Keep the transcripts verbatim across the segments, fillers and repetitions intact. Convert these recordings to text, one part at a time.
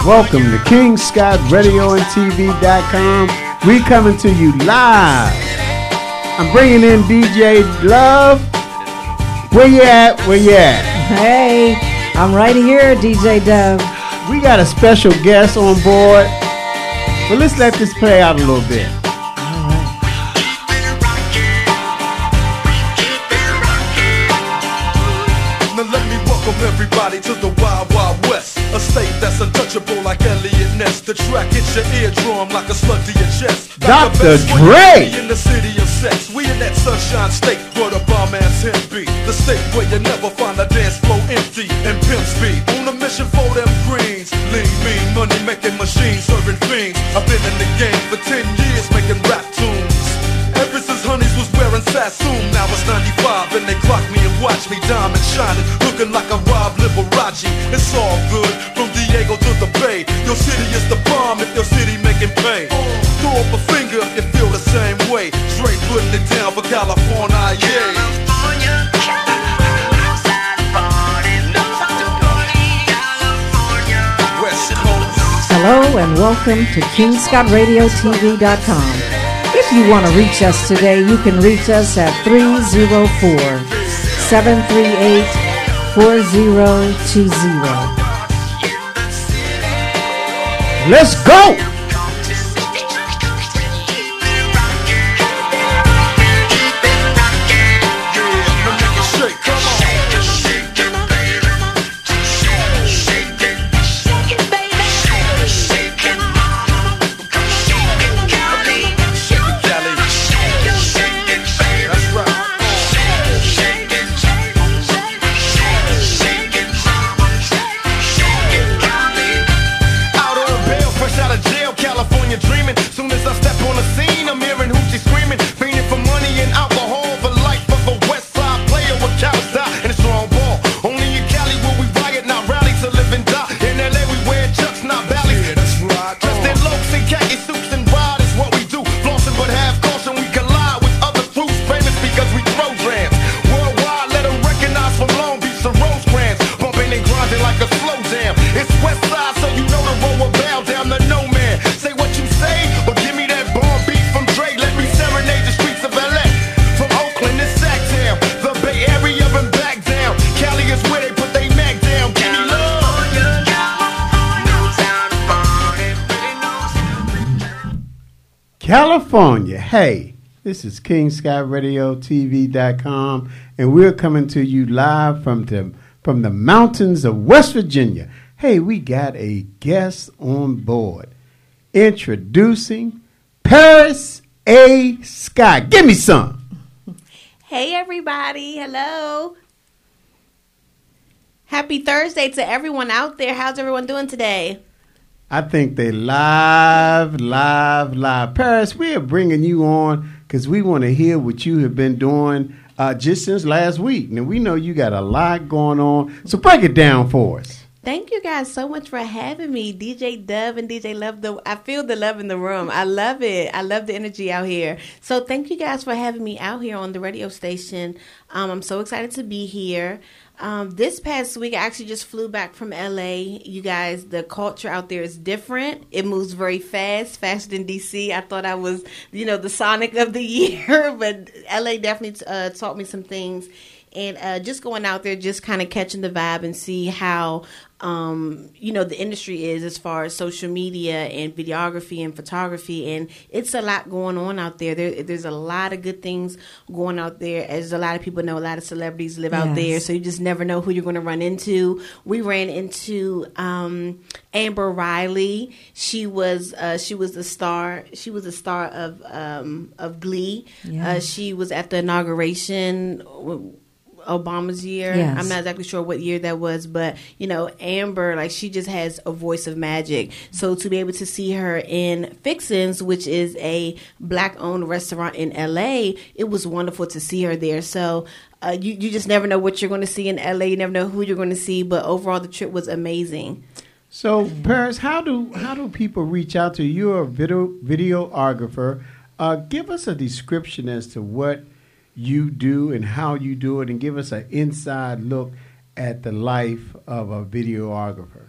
Welcome to King Scott Radio and T V dot com. We coming to you live. I'm bringing in D J Love. Where you at? Where you at? Hey, I'm right here, D J Dove. We got a special guest on board. But let's let this play out a little bit. Now let me welcome everybody to the Wild Wild West. A state that's untouchable like Elliot Ness. The track hits your eardrum like a slug to your chest. Doctor Dre! In the city of sex, we in that sunshine state where the bomb ass him be. The state where you never find a dance floor empty and pimp speed. On a mission for them greens. Lean, mean, money making machines serving fiends. I've been in the game for ten years making rap tunes. Ever since Honeys was wearing Sassoon, now it's ninety-five and they clock me and watch me diamond shining, looking like a Rob Liberace. It's all good, from Diego to the Bay. Your city is the bomb if your city making pain. Throw up a finger if you feel the same way. Straight putting it down for California, yeah. Hello and welcome to King Scott Radio T V dot com. If you want to reach us today, you can reach us at three oh four, seven three eight, four oh two oh. Let's go! California. Hey, this is King Scott Radio T V dot com, and we're coming to you live from the from the mountains of West Virginia. Hey, we got a guest on board. Introducing Paris A. Scott. Give me some. Hey, everybody. Hello. Happy Thursday to everyone out there. How's everyone doing today? I think they live, live, live. Paris, we are bringing you on because we want to hear what you have been doing uh, just since last week. And we know you got a lot going on. So break it down for us. Thank you guys so much for having me. D J Dove and D J Love. The, I feel the love in the room. I love it. I love the energy out here. So thank you guys for having me out here on the radio station. Um, I'm so excited to be here. Um, this past week, I actually just flew back from L A. You guys, the culture out there is different. It moves very fast, faster than D C. I thought I was, you know, the Sonic of the year, but L A definitely uh, taught me some things. And uh, just going out there, just kind of catching the vibe and see how, um, you know, the industry is as far as social media and videography and photography. And it's a lot going on out there. there there's a lot of good things going out there. As a lot of people know, a lot of celebrities live yes. out there. So you just never know who you're going to run into. We ran into um, Amber Riley. She was uh, she was the star. She was a star of, um, of Glee. Yeah. Uh, she was at the inauguration Obama's year. Yes. I'm not exactly sure what year that was, but, you know, Amber, like, she just has a voice of magic. So to be able to see her in Fixins', which is a Black-owned restaurant in L A, it was wonderful to see her there. So uh, you, you just never know what you're going to see in L A. You never know who you're going to see, but overall the trip was amazing. So, Paris, how do how do people reach out to you? You're a video, videographer. Uh, give us a description as to what you do and how you do it, and give us an inside look at the life of a videographer.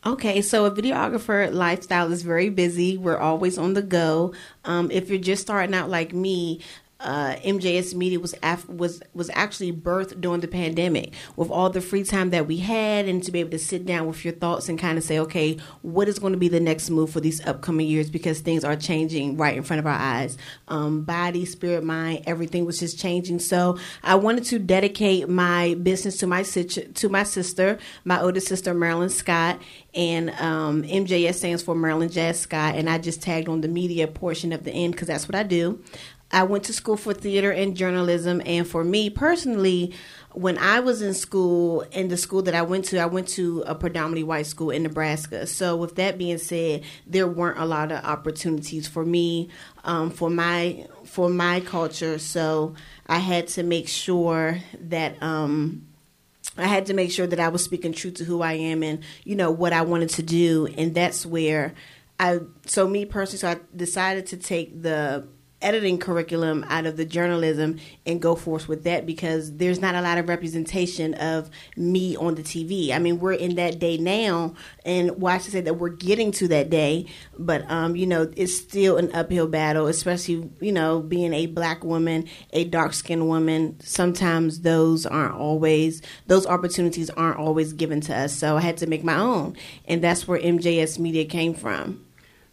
Okay, so a videographer lifestyle is very busy. We're always on the go. Um, if you're just starting out like me, uh, M J S Media was af- was was actually birthed during the pandemic, with all the free time that we had, and to be able to sit down with your thoughts and kind of say, okay, what is going to be the next move for these upcoming years, because things are changing right in front of our eyes. Um, body, spirit, mind, everything was just changing. So I wanted to dedicate my business to my situ- to my sister, my older sister, Marilyn Scott. And um, M J S stands for Marilyn Jazz Scott, and I just tagged on the media portion of the end because that's what I do. I went to school for theater and journalism, and for me personally, when I was in school, in the school that I went to, I went to a predominantly white school in Nebraska. So with that being said, there weren't a lot of opportunities for me, um, for my for my culture. So I had to make sure that um, I had to make sure that I was speaking true to who I am and, you know, what I wanted to do, and that's where I. So me personally, so I decided to take the editing curriculum out of the journalism and go forth with that, because there's not a lot of representation of me on the T V. I mean, we're in that day now, and well, I should say that we're getting to that day, but, um, you know, it's still an uphill battle, especially, you know, being a black woman, a dark-skinned woman. Sometimes those aren't always, those opportunities aren't always given to us, so I had to make my own, and that's where M J S Media came from.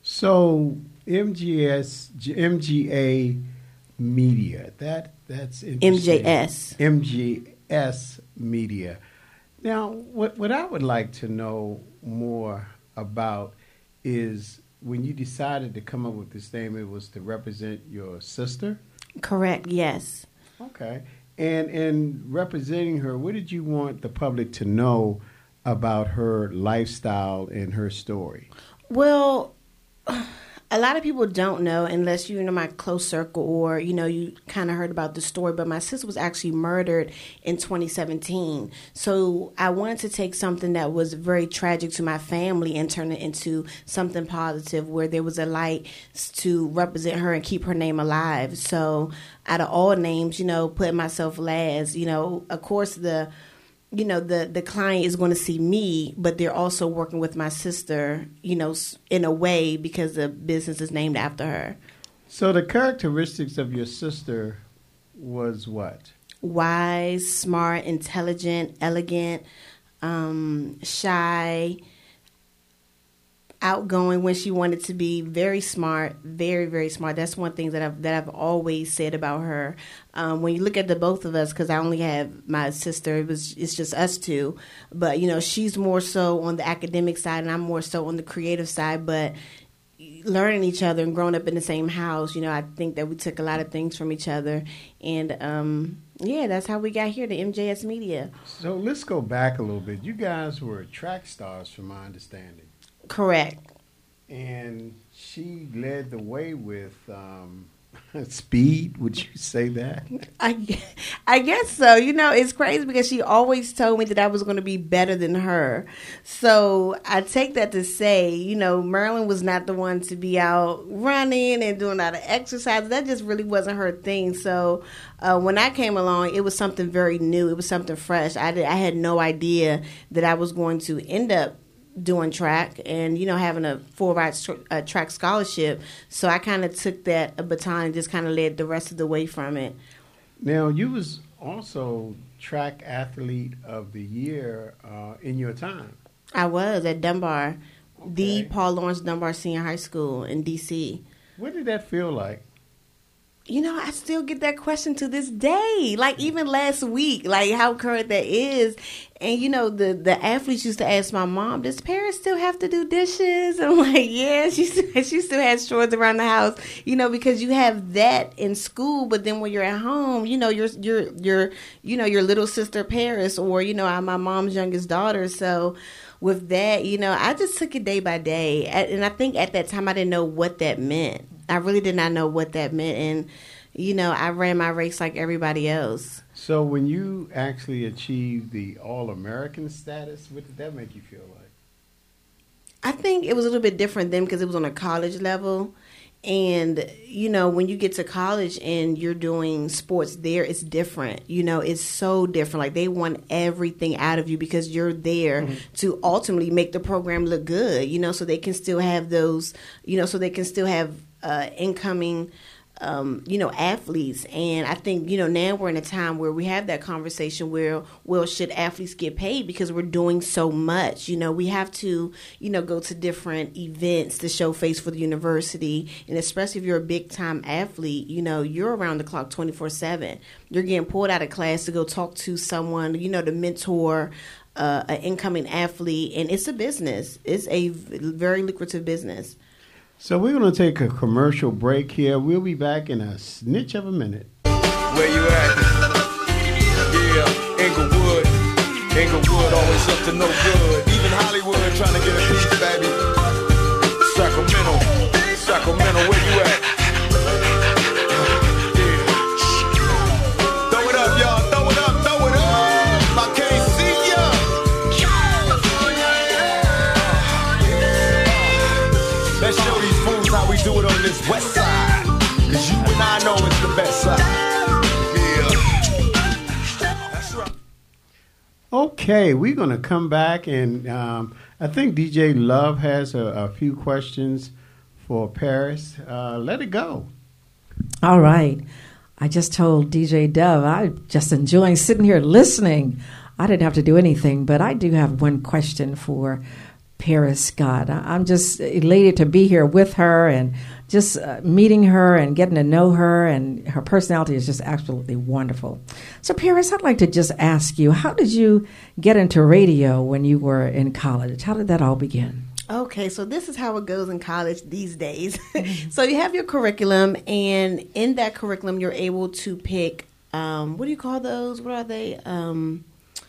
So M G S, M G A Media, that that's interesting. M J S. M G S Media. Now, what what I would like to know more about is when you decided to come up with this name, it was to represent your sister? Correct, yes. Okay. And in representing her, what did you want the public to know about her lifestyle and her story? Well, a lot of people don't know, unless you're in my close circle or, you know, you kind of heard about the story, but my sister was actually murdered in twenty seventeen. So I wanted to take something that was very tragic to my family and turn it into something positive, where there was a light to represent her and keep her name alive. So out of all names, you know, putting myself last, you know, of course the you know, the, the client is going to see me, but they're also working with my sister, you know, in a way, because the business is named after her. So the characteristics of your sister was what? Wise, smart, intelligent, elegant, um, shy, outgoing when she wanted to be, very smart, very, very smart. That's one thing that I've that I've always said about her. Um, when you look at the both of us, because I only have my sister, it was it's just us two. But you know, she's more so on the academic side, and I'm more so on the creative side. But learning each other and growing up in the same house, you know, I think that we took a lot of things from each other, and um, yeah, that's how we got here to M J S Media. So let's go back a little bit. You guys were track stars, from my understanding. Correct. And she led the way with um, speed. Would you say that? I, I guess so. You know, it's crazy because she always told me that I was going to be better than her. So I take that to say, you know, Marilyn was not the one to be out running and doing a lot of exercise. That just really wasn't her thing. So uh, when I came along, it was something very new. It was something fresh. I, did, I had no idea that I was going to end up doing track and, you know, having a full ride uh, track scholarship. So I kind of took that a baton and just kind of led the rest of the way from it. Now, you was also track athlete of the year uh, in your time. I was at Dunbar, okay. the Paul Lawrence Dunbar Senior High School in D C. What did that feel like? You know, I still get that question to this day. Like, even last week, like, how current that is. And, you know, the, the athletes used to ask my mom, does parents still have to do dishes? I'm like, yeah, she still, she still has chores around the house, you know, because you have that in school. But then when you're at home, you know, you're, you're, you're, you know, your little sister Paris, or, you know, I'm my mom's youngest daughter. So with that, you know, I just took it day by day. And I think at that time I didn't know what that meant. I really did not know what that meant. And, you know, I ran my race like everybody else. So when you actually achieved the All-American status, what did that make you feel like? I think it was a little bit different then because it was on a college level. And, you know, when you get to college and you're doing sports there, it's different. You know, it's so different. Like, they want everything out of you because you're there mm-hmm. to ultimately make the program look good, you know, so they can still have those, you know, so they can still have uh, incoming Um, you know, athletes. And I think, you know, now we're in a time where we have that conversation where, well, should athletes get paid because we're doing so much? You know, we have to, you know, go to different events to show face for the university. And especially if you're a big time athlete, you know, you're around the clock twenty-four seven. You're getting pulled out of class to go talk to someone, you know, to mentor uh, an incoming athlete. And it's a business. It's a very lucrative business. So we're going to take a commercial break here. We'll be back in a snitch of a minute. Where you at? Yeah, Inglewood. Inglewood always up to no good. Even Hollywood trying to get a piece, baby. Sacramento. Sacramento, where you at? Yeah. Throw it up, y'all. Throw it up, throw it up. I can't see ya. Let's show these fools how we do it on this west side. Cause you and I know it's the best side. Yeah. That's right. Okay, we're going to come back, and um, I think D J Love has a, a few questions for Paris. Uh, let it go. All right. I just told D J Dove I'm just enjoying sitting here listening. I didn't have to do anything, but I do have one question for Paris Scott. I'm just elated to be here with her and just uh, meeting her and getting to know her, and her personality is just absolutely wonderful. So, Paris, I'd like to just ask you, how did you get into radio when you were in college? How did that all begin? Okay, so this is how it goes in college these days. So you have your curriculum, and in that curriculum, you're able to pick, um, what do you call those? What are they? Um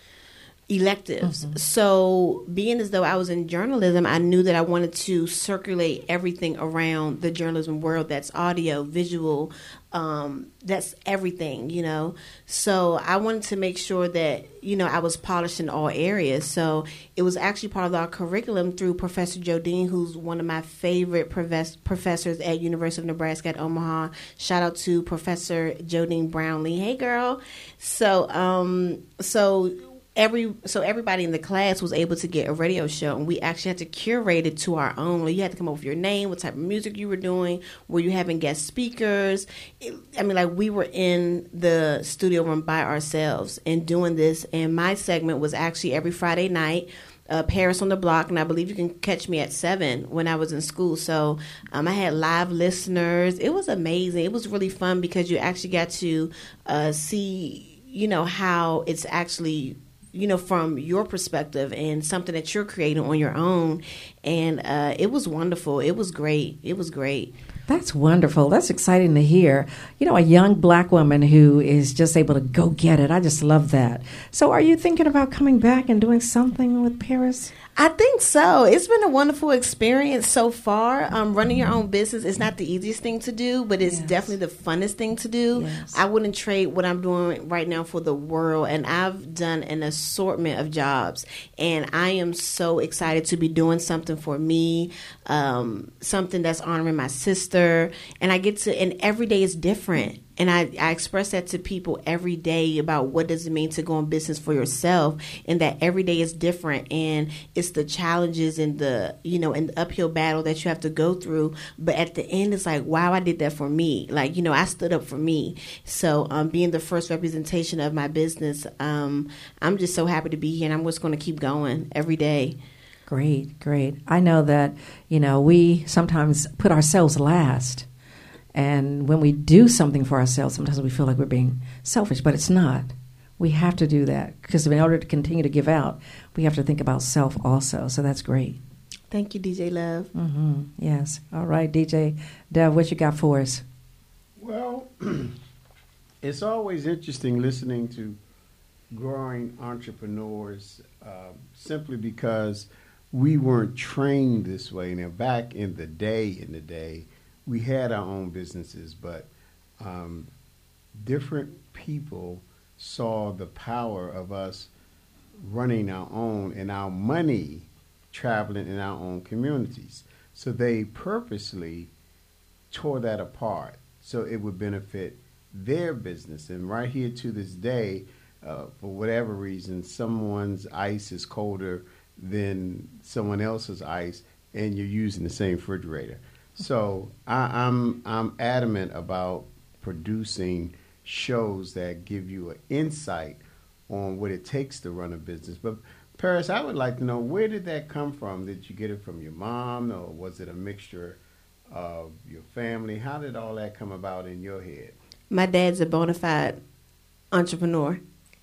electives. Mm-hmm. So being as though I was in journalism, I knew that I wanted to circulate everything around the journalism world. That's audio, visual, um, that's everything, you know. So I wanted to make sure that, you know, I was polished in all areas. So it was actually part of our curriculum through Professor Jodine, who's one of my favorite profess- professors at University of Nebraska at Omaha. Shout out to Professor Jodine Brownlee. Hey, girl. So, um, so Every so everybody in the class was able to get a radio show, and we actually had to curate it to our own. You had to come up with your name, what type of music you were doing, were you having guest speakers. It, I mean, like, we were in the studio room by ourselves and doing this. And my segment was actually every Friday night, uh, Paris on the Block, and I believe you can catch me at seven when I was in school. So um, I had live listeners. It was amazing. It was really fun because you actually got to uh, see, you know, how it's actually, you know, from your perspective and something that you're creating on your own. And uh, it was wonderful. It was great. It was great. That's wonderful. That's exciting to hear. You know, a young black woman who is just able to go get it. I just love that. So are you thinking about coming back and doing something with Paris? I think so. It's been a wonderful experience so far. Um, running your own business is not the easiest thing to do, but it's yes. definitely the funnest thing to do. Yes. I wouldn't trade what I'm doing right now for the world, and I've done an assortment of jobs, and I am so excited to be doing something for me, um, something that's honoring my sister, and I get to, and every day is different. And I, I express that to people every day about what does it mean to go in business for yourself, and that every day is different, and it's the challenges and the, you know, and the uphill battle that you have to go through. But at the end, it's like, wow, I did that for me. Like, you know, I stood up for me. So um, being the first representation of my business, um, I'm just so happy to be here, and I'm just going to keep going every day. Great, great. I know that, you know, we sometimes put ourselves last. And when we do something for ourselves, sometimes we feel like we're being selfish, but it's not. We have to do that because in order to continue to give out, we have to think about self also. So that's great. Thank you, D J Love. Mm-hmm. Yes. All right, D J Dove, what you got for us? Well, it's always interesting listening to growing entrepreneurs uh, simply because we weren't trained this way. Now, back in the day, in the day, we had our own businesses, but um, different people saw the power of us running our own and our money traveling in our own communities. So they purposely tore that apart so it would benefit their business. And right here to this day, uh, for whatever reason, someone's ice is colder than someone else's ice, and you're using the same refrigerator. So I, I'm I'm adamant about producing shows that give you an insight on what it takes to run a business. But Paris, I would like to know, where did that come from? Did you get it from your mom, or was it a mixture of your family? How did all that come about in your head? My dad's a bona fide entrepreneur.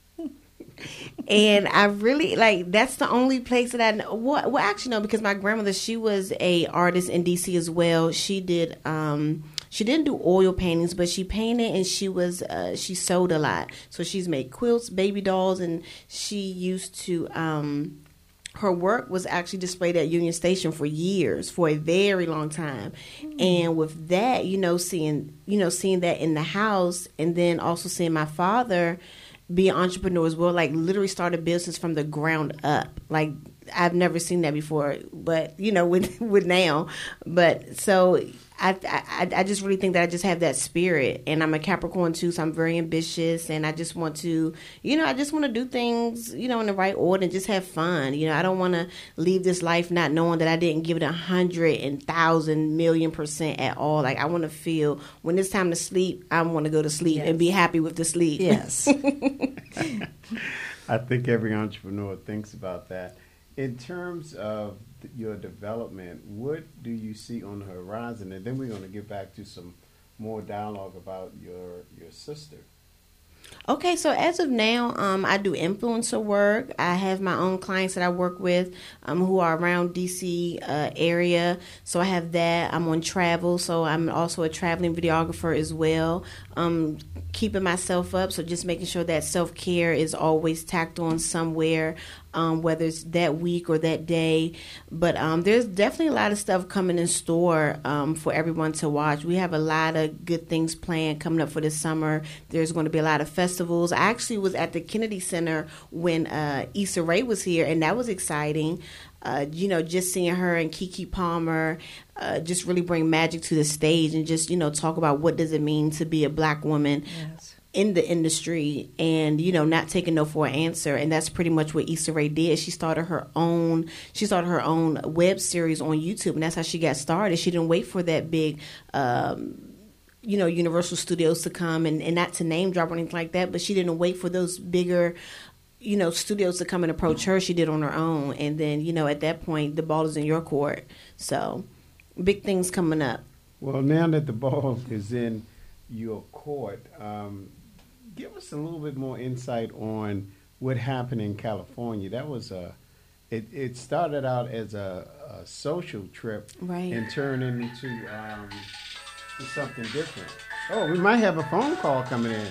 And I really, like, that's the only place that I know. Well, well, actually, no, because my grandmother, she was a artist in D C as well. She did, um, she didn't do oil paintings, but she painted, and she was, uh, she sewed a lot. So she's made quilts, baby dolls, and she used to, um, her work was actually displayed at Union Station for years, for a very long time. Mm-hmm. And with that, you know, seeing, you know, seeing that in the house, and then also seeing my father be an entrepreneur as well, like literally start a business from the ground up. Like, I've never seen that before, but, you know, with with now. But so I, I I just really think that I just have that spirit, and I'm a Capricorn too, so I'm very ambitious, and I just want to, you know, I just want to do things, you know, in the right order and just have fun. You know, I don't want to leave this life not knowing that I didn't give it a hundred and thousand million percent at all. Like, I want to feel when it's time to sleep, I want to go to sleep yes. and be happy with the sleep. Yes. I think every entrepreneur thinks about that. In terms of your development, what do you see on the horizon? And then we're going to get back to some more dialogue about your your sister. Okay, so as of now, um, I do influencer work. I have my own clients that I work with um, who are around D C uh, area. So I have that. I'm on travel, so I'm also a traveling videographer as well. Um, keeping myself up, so just making sure that self-care is always tacked on somewhere, um, whether it's that week or that day. But um, there's definitely a lot of stuff coming in store um, for everyone to watch. We have a lot of good things planned coming up for this summer. There's going to be a lot of festivals. I actually was at the Kennedy Center when uh, Issa Rae was here, and that was exciting. Uh, you know, just seeing her and Keke Palmer uh, just really bring magic to the stage, and just, you know, talk about what does it mean to be a black woman yes. in the industry, and, you know, not taking no for an answer. And that's pretty much what Issa Rae did. She started her own, she started her own web series on YouTube, and that's how she got started. She didn't wait for that big, um, you know, Universal Studios to come, and, and not to name drop or anything like that, but she didn't wait for those bigger, you know, studios to come and approach her. She did on her own. And then, you know, at that point, the ball is in your court. So, big things coming up. Well, now that the ball is in your court, um, give us a little bit more insight on what happened in California. That was a, it, it started out as a, a social trip, right, and turned into um, something different. Oh, we might have a phone call coming in.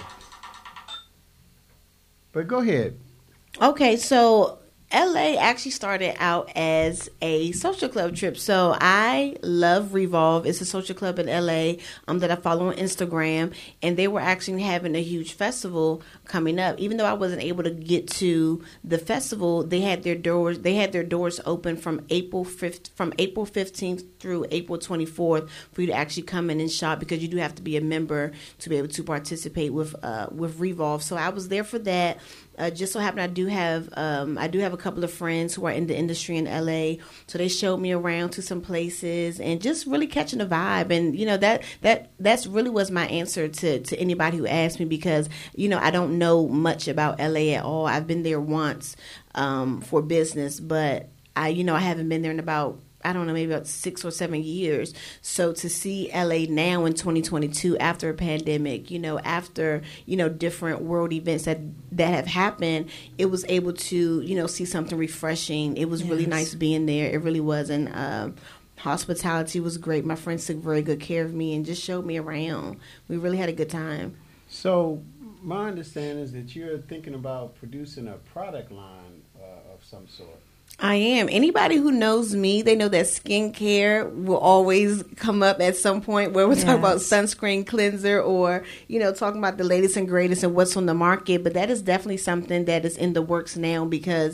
But go ahead. Okay, so L A actually started out as a social club trip. So I love Revolve. It's a social club in L A um, that I follow on Instagram. And they were actually having a huge festival coming up. Even though I wasn't able to get to the festival, they had their doors they had their doors open from April fifth from April fifteenth through April twenty-fourth for you to actually come in and shop, because you do have to be a member to be able to participate with uh, with Revolve. So I was there for that. Uh, just so happened I do have um, I do have a couple of friends who are in the industry in L A, so they showed me around to some places and just really catching the vibe. And you know, that that that's really was my answer to, to anybody who asked me, because you know, I don't know much about L A at all. I've been there once um, for business, but I you know I haven't been there in about, I don't know, maybe about six or seven years. So to see L A now in twenty twenty-two, after a pandemic, you know, after, you know, different world events that, that have happened, it was able to, you know, see something refreshing. It was yes. really nice being there. It really was. And um, hospitality was great. My friends took very good care of me and just showed me around. We really had a good time. So my understanding is that you're thinking about producing a product line uh, of some sort. I am. Anybody who knows me, they know that skincare will always come up at some point where we're yes. talking about sunscreen, cleanser, or, you know, talking about the latest and greatest and what's on the market. But that is definitely something that is in the works now, because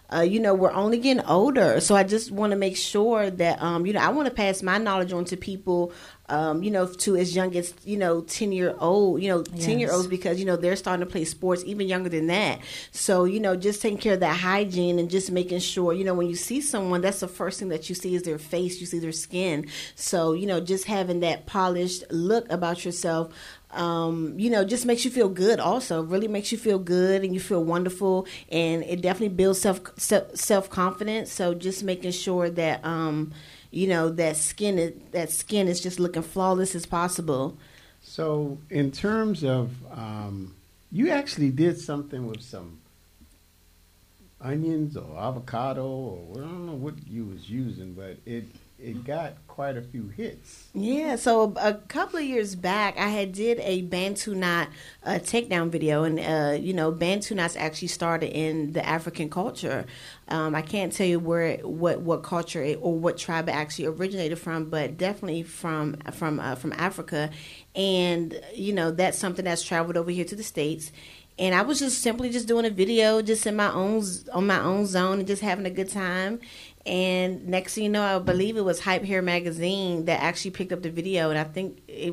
uh, you know, we're only getting older. So I just want to make sure that, um, you know, I want to pass my knowledge on to people, um, you know, to as young as, you know, ten year old, you know, Yes. ten year olds, because, you know, they're starting to play sports even younger than that. So, you know, just taking care of that hygiene and just making sure, you know, when you see someone, that's the first thing that you see is their face, you see their skin. So, you know, just having that polished look about yourself, um, you know, just makes you feel good also. Really makes you feel good and you feel wonderful, and it definitely builds self self confidence. So just making sure that um, you know, that skin is that skin is just looking flawless as possible. So in terms of um, you actually did something with some onions or avocado, or I don't know what you was using, but it it got quite a few hits. Yeah, so a couple of years back, I had did a Bantu knot uh, takedown video, and uh, you know, Bantu knots actually started in the African culture. Um, I can't tell you where, what, what culture it, or what tribe it actually originated from, but definitely from from uh, from Africa, and you know, that's something that's traveled over here to the States. And I was just simply just doing a video, just in my own on my own zone, and just having a good time. And next thing you know, I believe it was Hype Hair Magazine that actually picked up the video, and I think it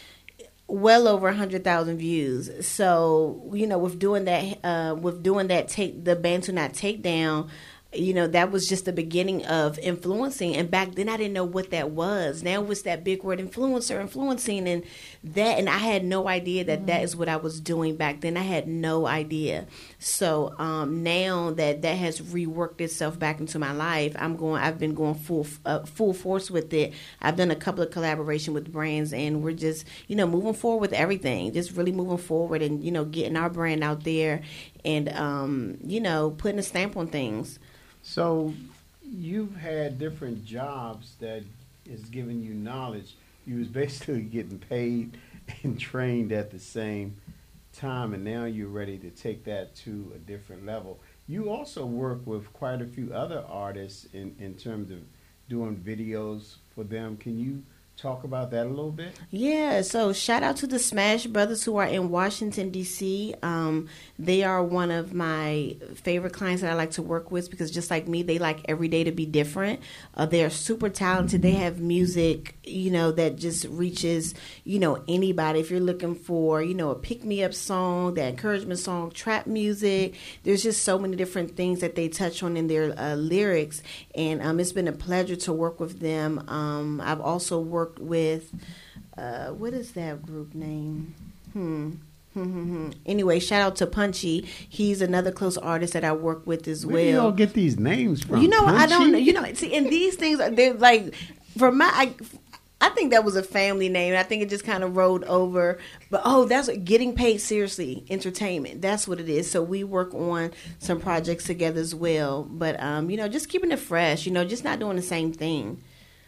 well over a hundred thousand views. So, you know, with doing that, uh, with doing that take the Bantu knot takedown, you know, that was just the beginning of influencing. And back then I didn't know what that was. Now it's that big word, influencer, influencing, and that, and I had no idea that that is what I was doing back then. I had no idea. So um, now that that has reworked itself back into my life, I'm going, I've been going full, uh, full force with it. I've done a couple of collaboration with brands, and we're just, you know, moving forward with everything, just really moving forward and, you know, getting our brand out there and, um, you know, putting a stamp on things. So you've had different jobs that is giving you knowledge. You was basically getting paid and trained at the same time, and now you're ready to take that to a different level. You also work with quite a few other artists in, in terms of doing videos for them. Can you talk about that a little bit? Yeah, so shout out to the Smash Brothers who are in Washington, D C. Um, they are one of my favorite clients that I like to work with, because just like me, they like every day to be different. Uh, they are super talented. They have music, you know, that just reaches, you know, anybody. If you're looking for, you know, a pick-me-up song, that encouragement song, trap music, there's just so many different things that they touch on in their uh, lyrics. And um, it's been a pleasure to work with them. Um, I've also worked with uh, what is that group name? Hmm. Anyway, shout out to Punchy. He's another close artist that I work with as Where well. do you all get these names from? You know, Punchy? I don't. You know, see, and these things are they're like for my. I, I think that was a family name. I think it just kind of rolled over. But oh, that's Getting Paid Seriously Entertainment. That's what it is. So we work on some projects together as well. But um, you know, just keeping it fresh. You know, just not doing the same thing.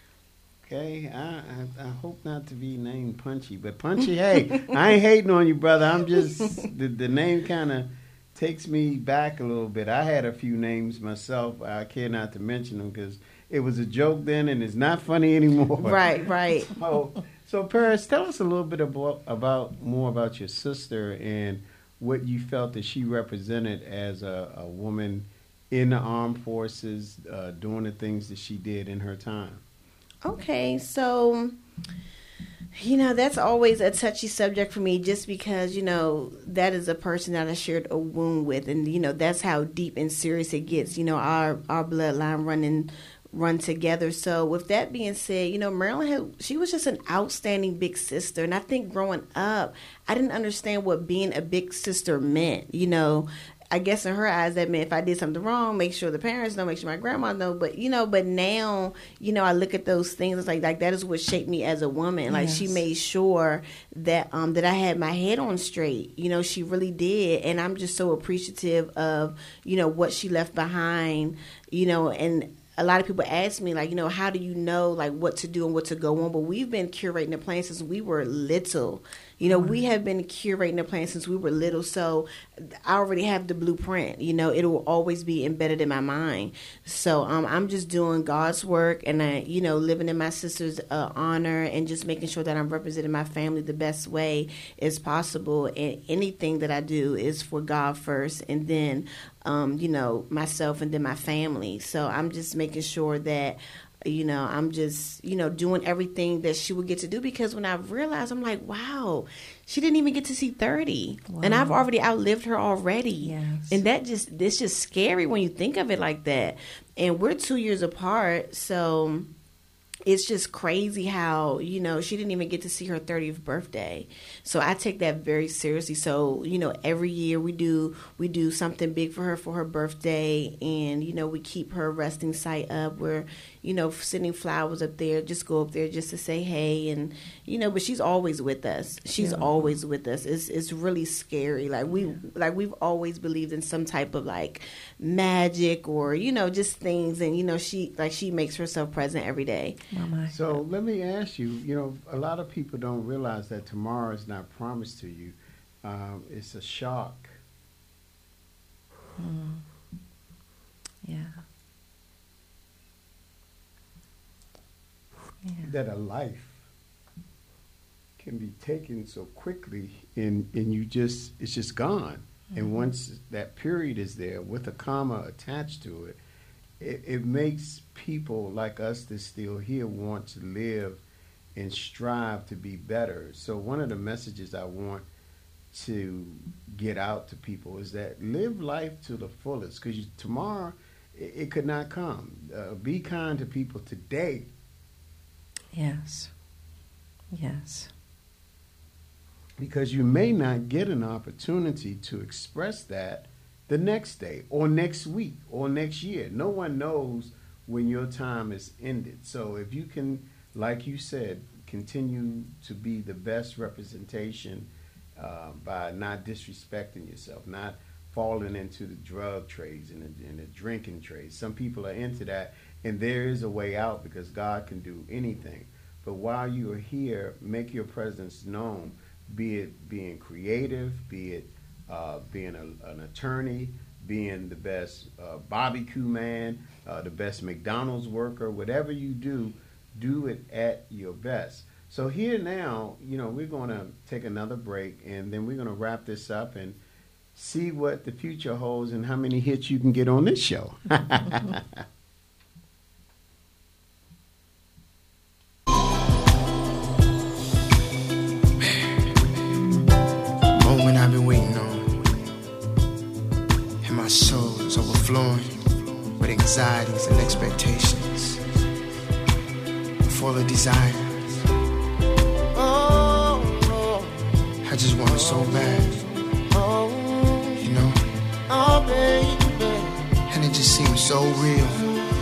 Okay, I, I I hope not to be named Punchy, but Punchy, hey, I ain't hating on you, brother. I'm just the the name kind of takes me back a little bit. I had a few names myself. I care not to mention them because it was a joke then, and it's not funny anymore. Right, right. So, so Paris, tell us a little bit about about more about your sister and what you felt that she represented as a, a woman in the armed forces, uh, doing the things that she did in her time. Okay, so, you know, that's always a touchy subject for me just because, you know, that is a person that I shared a wound with. And, you know, that's how deep and serious it gets. You know, our, our bloodline running run together. So with that being said, you know, Marilyn, had, she was just an outstanding big sister. And I think growing up, I didn't understand what being a big sister meant, you know. I guess in her eyes, that meant if I did something wrong, make sure the parents know, make sure my grandma know. But, you know, but now, you know, I look at those things, it's like, like that is what shaped me as a woman. Like, yes. She made sure that um, that I had my head on straight. You know, she really did. And I'm just so appreciative of, you know, what she left behind, you know, and a lot of people ask me, like, you know, how do you know, like, what to do and what to go on? But we've been curating the plan since we were little. You know, we have been curating the plan since we were little, so I already have the blueprint. You know, it will always be embedded in my mind. So um, I'm just doing God's work, and I, you know, living in my sister's uh, honor, and just making sure that I'm representing my family the best way as possible. And anything that I do is for God first, and then, um, you know, myself, and then my family. So I'm just making sure that, you know, I'm just, you know, doing everything that she would get to do, because when I realized, I'm like, wow, she didn't even get to see thirty. Wow. And I've already outlived her already. Yes. And that just, it's just scary when you think of it like that. And we're two years apart, so it's just crazy how, you know, she didn't even get to see her thirtieth birthday. So I take that very seriously. So, you know, every year we do we do something big for her for her birthday, and, you know, we keep her resting site up. We're, you know, sending flowers up there, just go up there just to say hey, and, you know, but she's always with us. She's yeah. always with us. It's it's really scary. Like we like we've always believed in some type of like magic, or, you know, just things, and, you know, she like she makes herself present every day. Mama. So let me ask you, you know, a lot of people don't realize that tomorrow is not promised to you. Um, it's a shock. Mm. Yeah. Yeah. That a life can be taken so quickly, and, and you just, it's just gone. Mm-hmm. And once that period is there with a comma attached to it, It, it makes people like us that's still here want to live and strive to be better. So one of the messages I want to get out to people is that live life to the fullest, because tomorrow it, it could not come. Uh, be kind to people today. Yes. Yes. Because you may not get an opportunity to express that the next day or next week or next year. No one knows when your time is ended. So if you can, like you said, continue to be the best representation uh, by not disrespecting yourself, not falling into the drug trades and the, and the drinking trades. Some people are into that, and there is a way out, because God can do anything. But while you are here, make your presence known, be it being creative, be it Uh, being a, an attorney, being the best uh, barbecue man, uh, the best McDonald's worker, whatever you do, do it at your best. So here now, you know, we're going to take another break, and then we're going to wrap this up and see what the future holds and how many hits you can get on this show. Moment I've been waiting on. My soul is overflowing with anxieties and expectations, full of desire. Oh, oh, I just want it so bad, oh, you know. Oh, baby, and it just seems so real.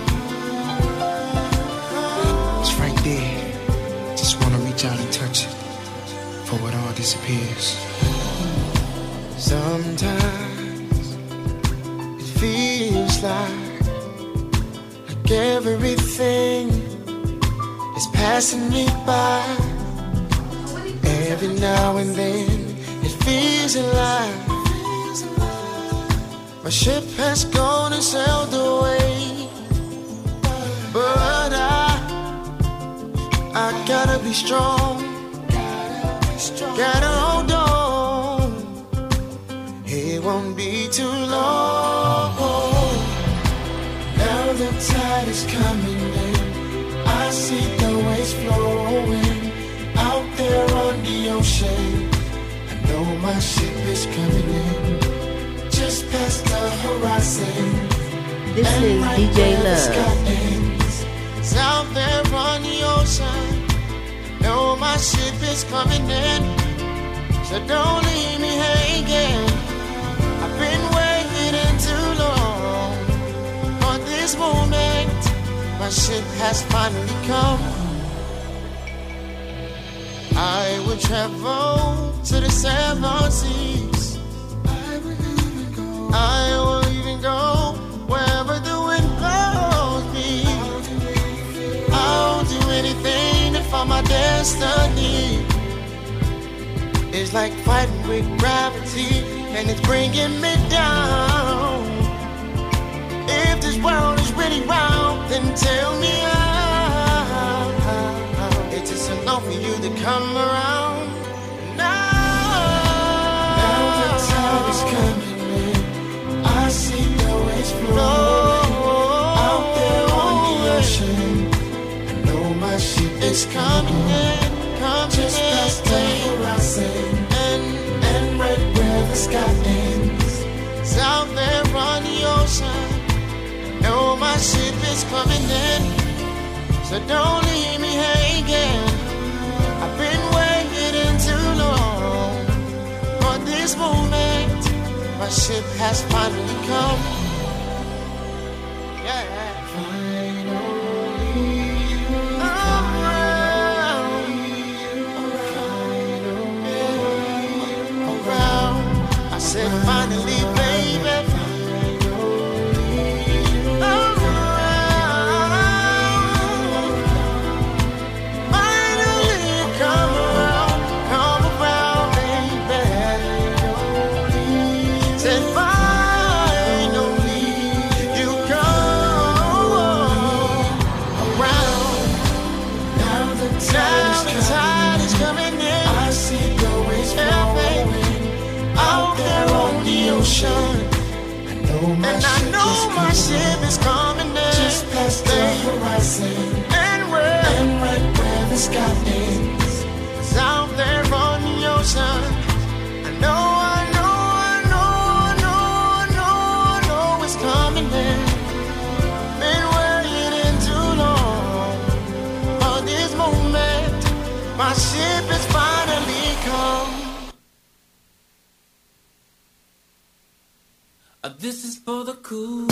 It's right there. Just want to reach out and touch it before it all disappears. Sometimes feels like, like everything is passing me by. Every now and then it feels alive. My ship has gone and sailed away, but I, I gotta be strong, gotta hold on. It won't be too long. Now the tide is coming in. I see the waves flowing out there on the ocean. I know my ship is coming in, just past the horizon. This and is right D J Love. It's out there on the ocean. I know my ship is coming in, so don't leave me hanging. I've been waiting too long for this moment. My ship has finally come. I will travel to the seven seas. I will even go, I will even go wherever the wind blows me. I'll do anything to find my destiny. It's like fighting with gravity, and it's bringing me down. If this world is really round, then tell me how. It's just enough for you to come around. Now, now the time is coming in. I see the waves flowing out there on the ocean. I know my ship is coming in. Just past the horizon and, and right where the sky ends. It's out there on the ocean. Know my ship is coming in. So don't leave me hanging. I've been waiting too long for this moment. My ship has finally come. Yeah. I said finally, baby. Finally, come around, come around, baby. Said finally, you come around. Now the tide is coming in. I see the waves flowing out there on the ocean. I know my and I know my ship is coming in. Just past the horizon and where and right where the sky ends. It's out there on the ocean. I know, I know, I know, I know, I know, I know it's coming in. Been waiting too long for this moment. My ship is finally come. Uh, this is for the cool.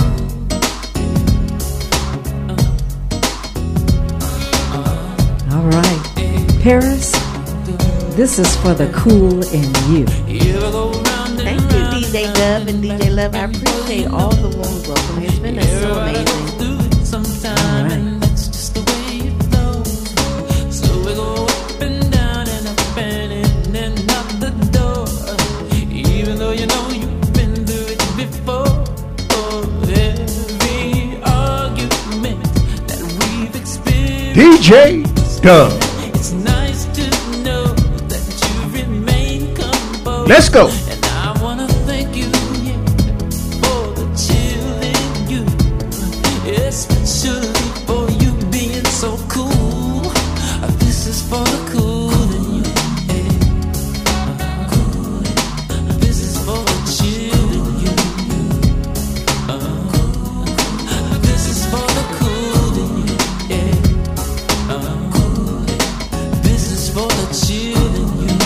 All right. Paris, this is for the cool in you. Thank you, D J Dub and D J Love. I appreciate all the warm welcome. It's been so amazing. All right. That's just the way it flows. So we go up and down and up and in and out the door. Even though you know you've been through it before. Every argument that we've experienced. D J Dub. It's nice to know that you remain composed. Let's go. And I wanna thank you, yeah, for the chill in you, especially for you being so cool. Uh, This is for the cool in you. Yeah. Uh, cool. This is for the chill in you. Uh, This is for the cool in you. Yeah. Uh, This is for the chill in you.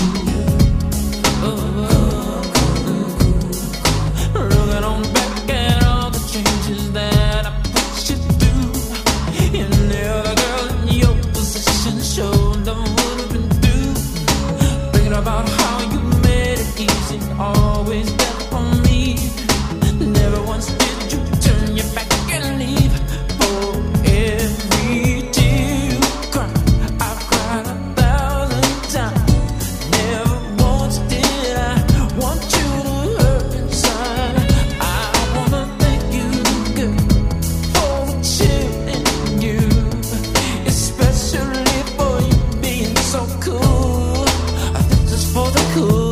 Looking on back at all the changes that I put you through. And the other girl in your position showed them would have been through. Thinking about how you made it easy, always there for me. Never once did you turn your back and leave. For every tear you cry, I've cried a thousand times. Never once did I want you to hurt inside. I wanna thank you, girl, for the chill in you, especially for you being so cool. I think this for the cool,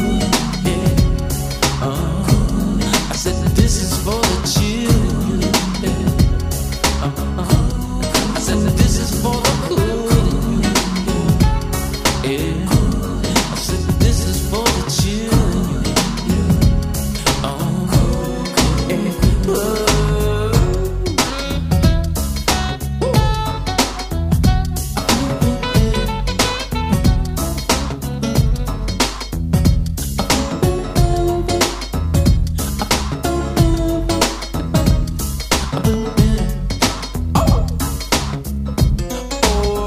yeah. Uh, I said this is for the chill in you, yeah. Uh, I said this is for the cool, yeah. I said this is for the chill, yeah. Uh, yeah. Whoa. Oh,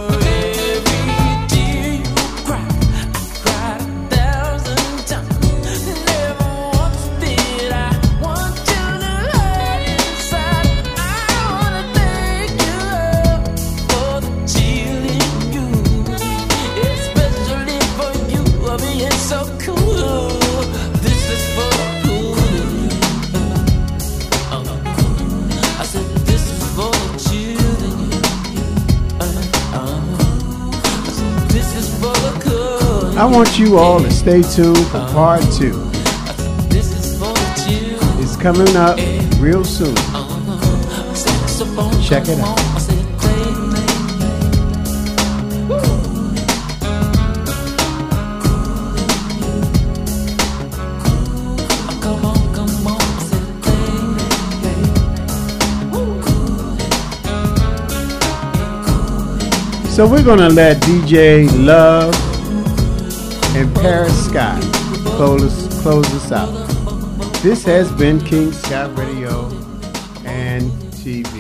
I want you all to stay tuned for part two. It's coming up real soon. Check it out. So we're going to let D J Love and Paris Scott close, close us out. This has been King Scott Radio and T V.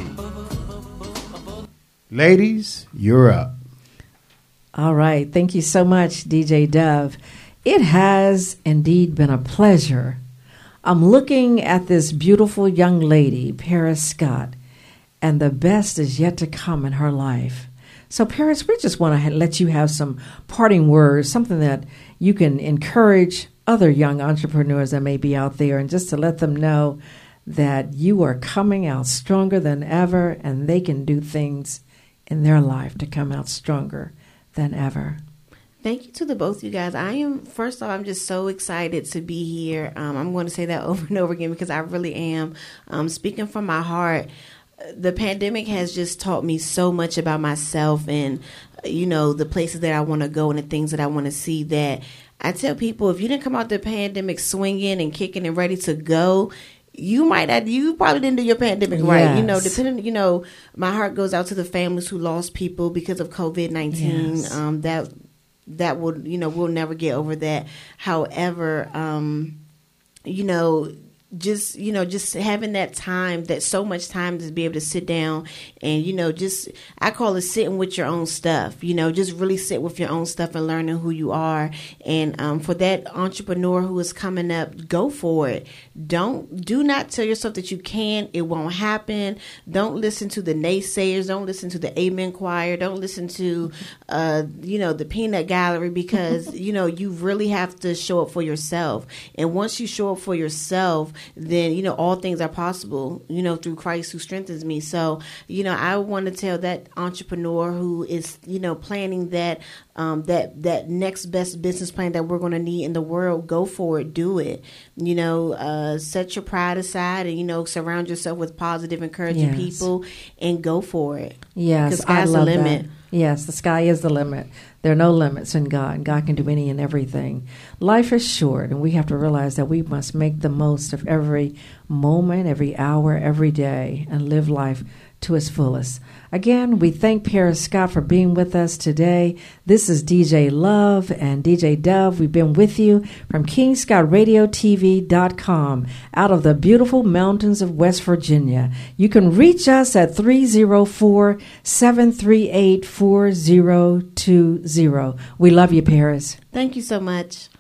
Ladies, you're up. All right. Thank you so much, D J Dove. It has indeed been a pleasure. I'm looking at this beautiful young lady, Paris Scott, and the best is yet to come in her life. So, Paris, we just want to let you have some parting words, something that you can encourage other young entrepreneurs that may be out there, and just to let them know that you are coming out stronger than ever, and they can do things in their life to come out stronger than ever. Thank you to the both of you guys. I am, first off, I'm just so excited to be here. Um, I'm going to say that over and over again because I really am. Um, speaking from my heart, the pandemic has just taught me so much about myself and, you know, the places that I want to go and the things that I want to see, that I tell people, if you didn't come out the pandemic swinging and kicking and ready to go, you might have, you probably didn't do your pandemic right. Yes. You know, depending, you know, my heart goes out to the families who lost people because of COVID nineteen. Yes. Um, that, that will, you know, we'll never get over that. However, um, you know, just, you know, just having that time, that so much time to be able to sit down and, you know, just, I call it sitting with your own stuff, you know, just really sit with your own stuff and learning who you are. And um, for that entrepreneur who is coming up, go for it. Don't, do not tell yourself that you can, it won't happen. Don't listen to the naysayers. Don't listen to the amen choir. Don't listen to, uh, you know, the peanut gallery, because, you know, you really have to show up for yourself. And once you show up for yourself, then, you know, all things are possible, you know, through Christ who strengthens me. So, you know, I want to tell that entrepreneur who is, you know, planning that, um, that, that next best business plan that we're going to need in the world, go for it, do it. You know, uh, set your pride aside and, you know, surround yourself with positive, encouraging Yes. people and go for it. Yes, Because sky's I the love limit. that. Yes, the sky is the limit. There are no limits in God. God can do any and everything. Life is short, and we have to realize that we must make the most of every moment, every hour, every day, and live life to its fullest. Again, we thank Paris Scott for being with us today. This is D J Love and D J Dove. We've been with you from King Scott Radio T V dot com out of the beautiful mountains of West Virginia. You can reach us at three oh four, seven three eight, four oh two oh. We love you, Paris. Thank you so much.